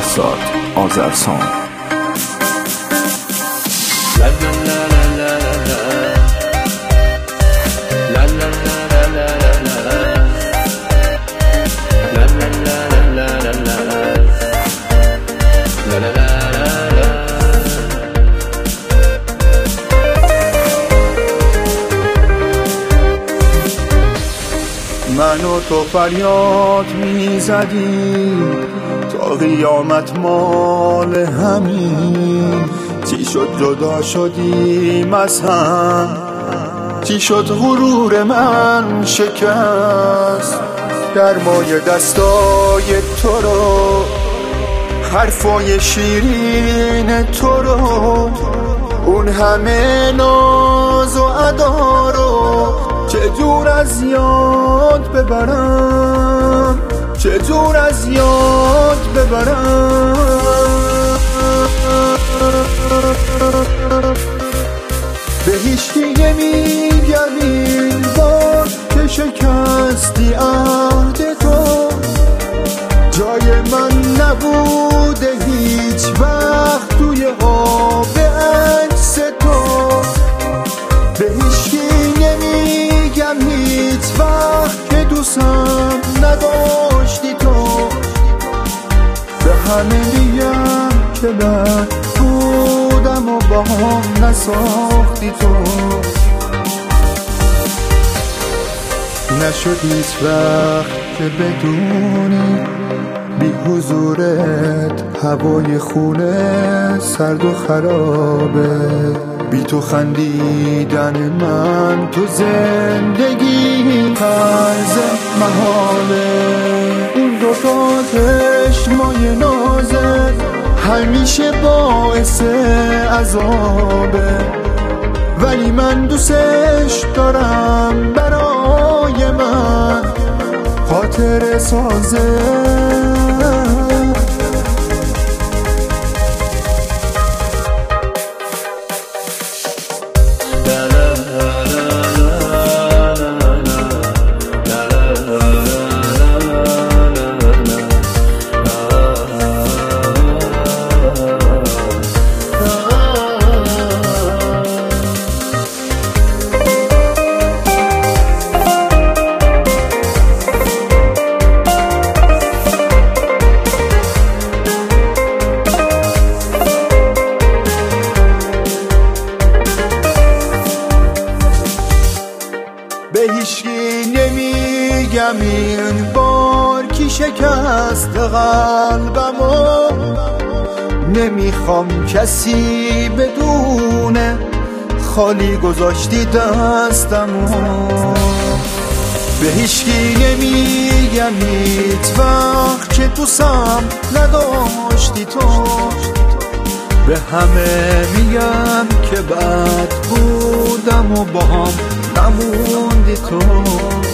بهزاد آذرسان. من و تو فریاد میزدیم تا قیامت مال همین. چی شد جدا شدیم از هم؟ چی شد غرور من شکست؟ گرمای دستای تو رو، حرفای شیرین تو رو، اون همه ناز و ادا رو چجور از یاد ببرم؟ چجور از یاد ببرم؟ به هیچکی نمیگم این بار که شکستی عهد تو. جای من نبوده هیچ وقت توی آب عکس تو. به هیچکی نمیگم هیچ وقت که دوستم نداشتی تو. به همه میگم که من بودم و با هم نساختی تو. نشد هیچ وقت که بدونی بی حضورت هوای خونه سرد و خرابه. بی تو خندیدن من تو زندگی طرز محاله. اون دوتا چشمای نازت همیشه باعث عذابه، ولی من دوستش دارم، برای من خاطر سازه. به هیچکی نمیگم این بار کی شکست قلبمو. نمیخوام کسی بدونه خالی گذاشتی دستمو. به هیچکی نمیگم هیچ وقت که دوستم نداشتی تو. به همه میگم که بد بودم و با هم نموندی تو.